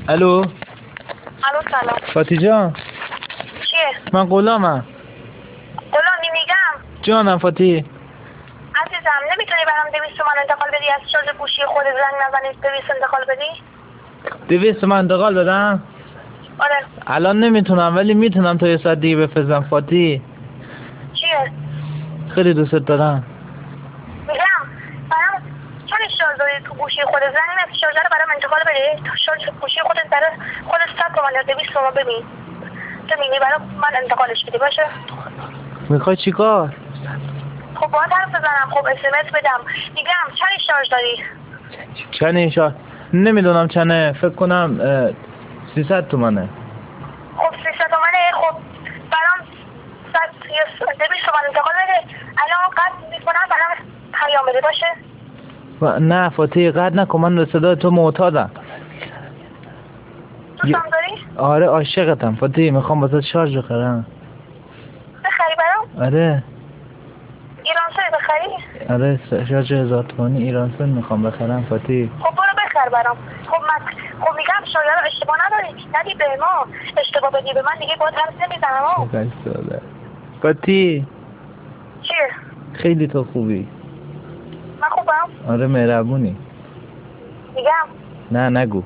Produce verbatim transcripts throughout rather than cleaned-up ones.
الو الو سلام. فاتی جان چیه؟ من غلامم. غلامی میگم. جانم فاتی. عزیزم نمیتونی برام دویست تومن انتقال بدی از شارژ گوشی خودت زنگ نزنی دویست انتقال بدی؟ دویست من انتقال بدم؟ آره. الان نمیتونم ولی میتونم تا یه ساعت دیگه بفرستم فاتی. چیه؟ خیلی دوست دارم. میگم برام چون شارژ داری تو گوشی خودت زنگ نزنی شارژ رو برام انتقال بدی تو شارژ گوشی خودت برای خودت صد تومن یا دویست تومن ببین تو میگی برام من انتقالش بدی باشه؟ میخوای چیکار؟ خب باید حرف بزنم. خب اس ام اس بدم. میگم چند شارژ داری؟ چند این شارژ؟ نمیدونم چنه. فکر کنم سیصد تومنه. خب سیصد تومنه. خب برام صد یا دویست تومن انتقال بده. الان قد میکنم برام پیام بده باشه؟ و... نه فاتی قد نکن. من به صدای تو معتادم. دوستم داری؟ آره عاشقتم فاتی. میخوام واسه شارژ بخرم. بخری برام؟ آره ایرانسل بخری؟ آره شارژ هزار تومانی ایرانسل میخوام بخرم فاتی. خب برو بخر برام. خب من خب میگم شاید رو اشتباه نداری ندی به ما اشتباه بدی به من دیگه باید حرف نمیزنم. چقدر ساده فاتی. چیه؟ خیلی تو خوبی. من خوبم؟ آره مهربونی. میگم نه نگو.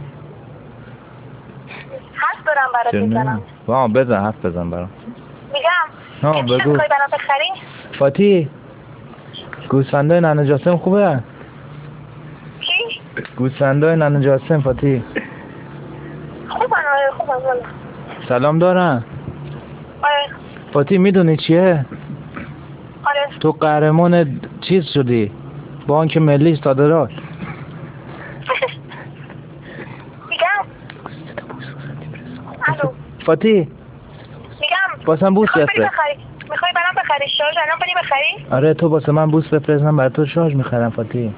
حرف دارم برات میزنم. وا بزن حرف بزن برام. میگم ها یه چیز بگو میخوای برام بخری؟ فاتی. گوسفندای ننه جاسم خوبه؟ چی؟ گوسفندای ننه جاسم فاتی. خوبم. آره خوبم والا. سلام دارم. آره. فاتی میدونی چیه؟ آره. تو قهرمان چیز شدی. بانک ملی صادرات. میگم الو فاتی میگم واسه من بوس میخوای بری بفرست. بخری میخوای برام بخری شارژ الان بری بخری؟ آره تو واسه من بوس بفرست. من برای تو شارژ میخرم فاتی.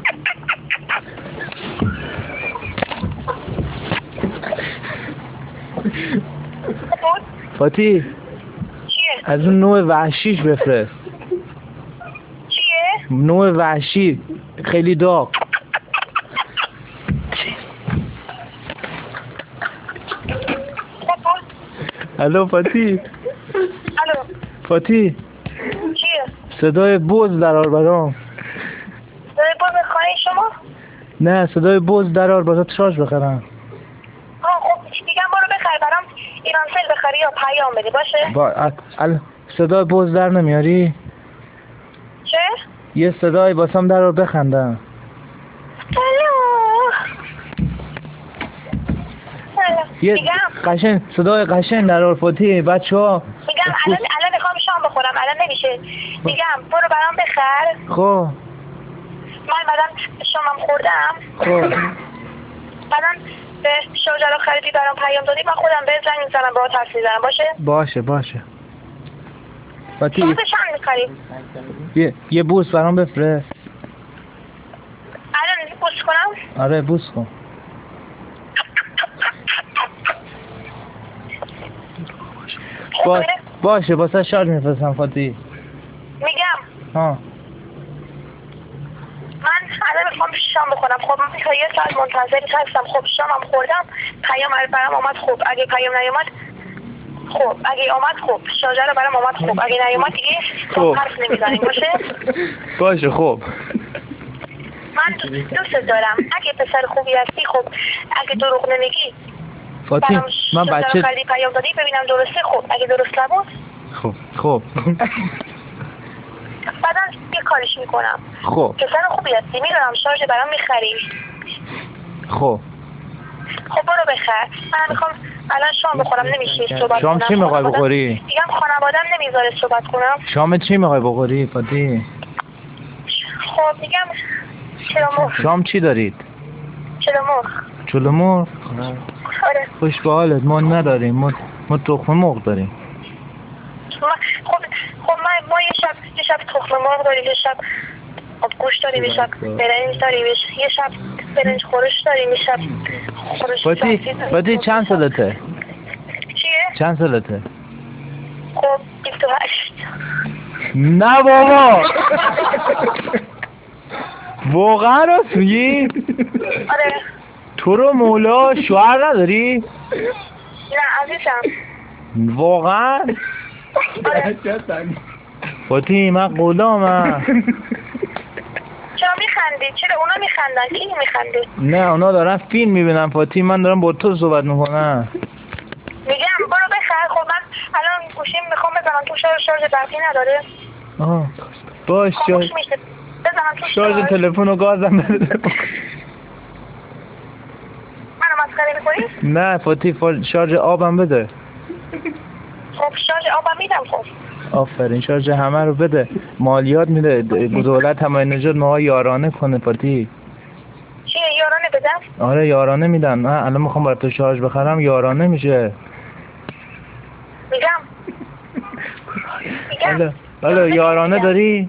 بود؟ فاتی چیه؟ از اون نوع وحشیش بفرست. چیه؟ نوع وحشی خیلی داغ. خب بود؟ الو فاتی. الو فاتی چیه؟ صدای بز درار برام. داری بود بخوایی شما؟ نه صدای بز درار برات شارژ بخرم. آه خب میگم برو بخری برام ایرانسل بخری یا پیام بده باشه؟ با ال... ال... صدای بز در نمیاری؟ چه؟ یه صدای واسم درار بخندم. یه میگم قشنگ صدای قشنگ درار فاتی. بچه‌ها میگم الان الان میخوام شام بخورم الان نمیشه. میگم برو برام بخر. خب من بعدم شامم خوردم. خب بعدم به شارژر رو خریدی برام پیام دادی من خودم به زنگ میزنم باهات حرف میزنم باشه؟ باشه باشه فاتی. بوس چند میخری؟ یه یه بوس برام بفرست. الان بوس کنم؟ آره بوس کن. باش باشه واسه شارژ میفرستم فاتی. میگم ها من الان میخوام شام بخورم. خب من تا یه ساعت منتظرت هستم. خب شامم خوردم پیام برام اومد. خب اگه پیام نیومد خب اگه اومد خب شارژر رو برام اومد. خب اگه نیومد دیگه خب حرف نمیزنیم باشه؟ باشه خب من دوست دارم. اگه پسر خوبی هستی خب اگه دروغ نمیگی فاتی برام من شارژر رو بچه خریدی پیام دادی ببینم درسته. خب اگه درست نبود خب خب بعدا یه کارش میکنم. خب پسر خوبی هستی میدونم شارژ برام میخری. خب خب برو بخر. من میخوام الان شام بخورم نمیشه صحبت شام کنم. چی میخوای خانوادم- بخوری؟ میگم خانوادم نمیذاره صحبت کنم. شام چی میخوای بخوری فاتی؟ خب میگم چلو مرغ. شام چی دارید؟ چلو مرغ. چلو مرغ؟ آره. خوش به حالت. ما نداریم. ما ما تخم مرغ داریم. ما خب خب ما ما یه شب یه شب تخم مرغ داریم یه شب آبگوش داریم یه شب برنج داریم یه شب برنج خورش داریم یه شب خورش فاتی سبزی داریم. فاتی چند سالته؟ چیه؟ چند سالته؟ خب بیست و هشت. نه بابا واقعا راست میگی؟ آره. تو رو مولا شوهر نداری؟ نه عزیزم. واقعا؟ آره. فاتی من غلامم. چرا میخندی؟ چرا اونا میخندن؟ کی میخنده؟ نه اونا دارن فیلم میبینن فاتی، من دارم با تو صحبت میکنم. میگم برو بخر. خب من الان گوشیم میخوام بزنم تو شارژ، شارژ برقی نداره. آه باش شارژ خاموش میشه. بزنم تو شارژ شارژ. تلفن و گازم بده. منو مسخره میکنی؟ نه فاتی فا- شارژ آبم بده. خب شارژ آبم میدم. خب آفرین شارژ همه رو بده، مالیات میده دولت همه نجات ما یارانه کنه فاتی. چیه یارانه بدم؟ آره یارانه میدن. من الان میخوام برای تو شارژ بخرم یارانه میشه. میگم میگم حالا حالا یارانه داری؟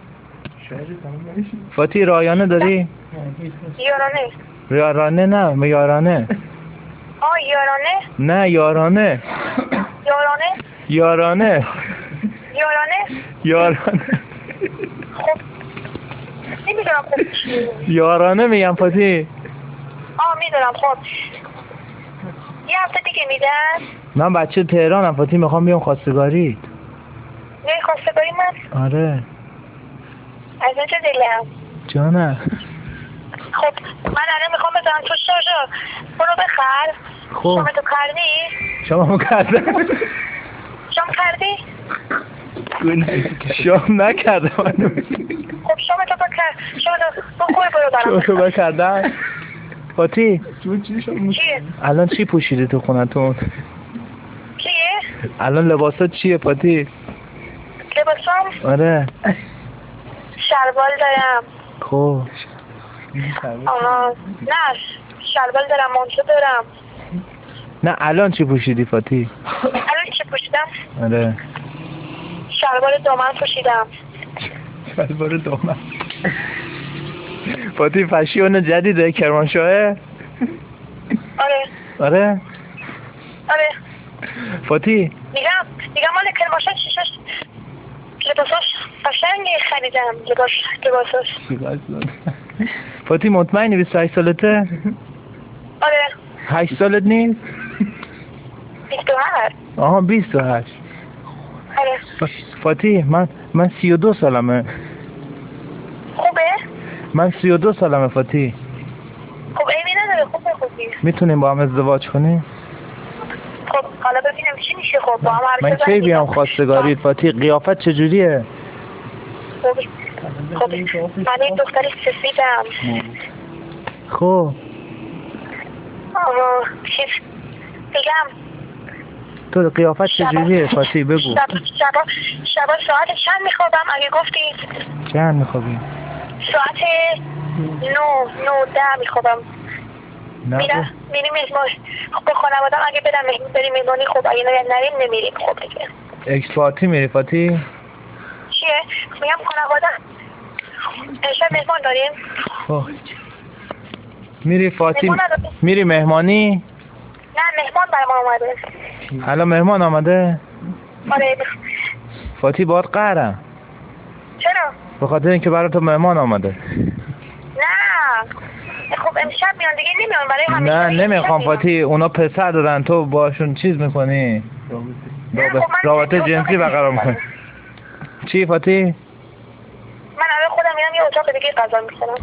فاتی رایانه داری؟ یارانه. یارانه نه یارانه. آه یارانه. نه یارانه یارانه. یارانه یارانه. یارانه خب نمیدونم. خب چیه؟ یارانه میگم فاتی. آه میدونم. خب یه هفته دیگه میدن. من بچه تهرانم فاتی، میخوام بیام خواستگاری. نه خواستگاری من. آره از اینجا دلم. جانه. خب من الان میخوام بزنم تو شارژر. برو بخر. خب شما تو کردی؟ شما هم کردم. شام کردی؟ شام نکردم. خب شما تو بکر. شما تو بخوری برو شما برم. تو بکردم. فاتی چیه؟ الان چی پوشیدی تو خونتون؟ چیه؟ الان لباسات چیه فاتی؟ لباسام؟ آره شلوار دارم. خب آها نه شلوار دارم، مانتو دارم. نه الان چی پوشیدی فاتی؟ الان چی پوشیدم؟ آره شلوار دامن پوشیدم. شلوار دامن. فاتی فشیون جدیده کرمانشاهه؟ آره آره آره. فاتی میگم میگم مال کرمانشاه چیشش لباساش قشنگی خریدم. لباس لباساش. فاتی مطمئنی بیست و هشت سالته؟ آره هشت سالت نیست؟ بیست و هشت. آها بیست و هشت. آره فاتی من من سی و دو سالمه. خوبه؟ من سی و دو سالمه فاتی. خب ایمی نداره. خوبه خوبی. میتونیم با هم ازدواج کنیم؟ خب حالا ببینم چی میشه. خب با هم حرف من کی بزنیم. بیام خواستگاری فاتی؟ قیافت چجوریه؟ خب خب من یک دختری سفیدم. خب آها چیز میگم تو قیافت چجوریه فاتی بگو. شب شبا شبا ساعت چند میخوابم اگه گفتی؟ چند میخوابی؟ ساعت نو نو ده میخوابم. نه میرم میریم مهمان. خب به خانوادم اگه برم مهمان بریم مهمانی. خب اگه نریم نمیریم. خب دیگه اکس پارتی میری فاتی؟ چیه؟ میگم خانوادم امشب مهمان داریم. خب میری فاتی مهمان نداریم. میری مهمانی؟ نه مهمان برای ما اومده. حالا مهمان آمده؟ آره. فاتی باید قهرم چرا؟ به خاطر اینکه برای تو مهمان آمده. نه خب امشب میان دیگه نمیان برای همیشه. نه نمیخوام فاتی، اونا پسر دارن تو باشون چیز میکنی، رابطه جنسی برقرار میکنی. چی فاتی؟ من الان خودم میرم یه اتاق دیگه غذا میخورم.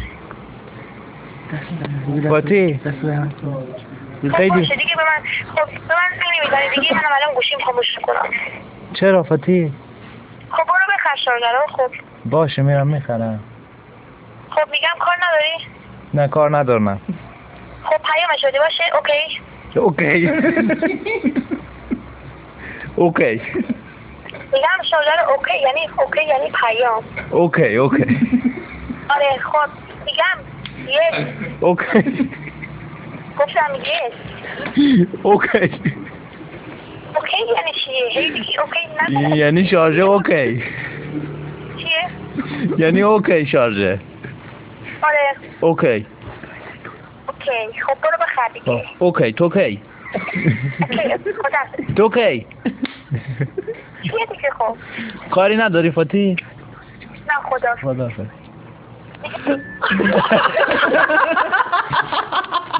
فاتی خب خیلی باشه دیگه به من. خب به من زنی میزنی دیگه. منم الان گوشیم خاموش کنم. چرا فاتی؟ خب برو بخر شارژر رو. خب باشه میرم میخرم. خب میگم کار نداری؟ نه کار ندارم. خب پیامش بدی باشه. اوکی اوکی اوکی میگم شارژر اوکی یعنی اوکی یعنی پیام. اوکی اوکی آره خب میگم یس. اوکی گفتم یس. اوکی اوکی یعنی چیه؟ هی دیگه اوکی نگو. یعنی شارژه اوکی چیه؟ یعنی اوکی شارژه. آره اوکی اوکی. خب برو بخر دیگه. اوکی تو کی؟ اوکی خدا. تو کی؟ چیه دیگه؟ خب کاری نداری فاتی؟ نه خدا. خدا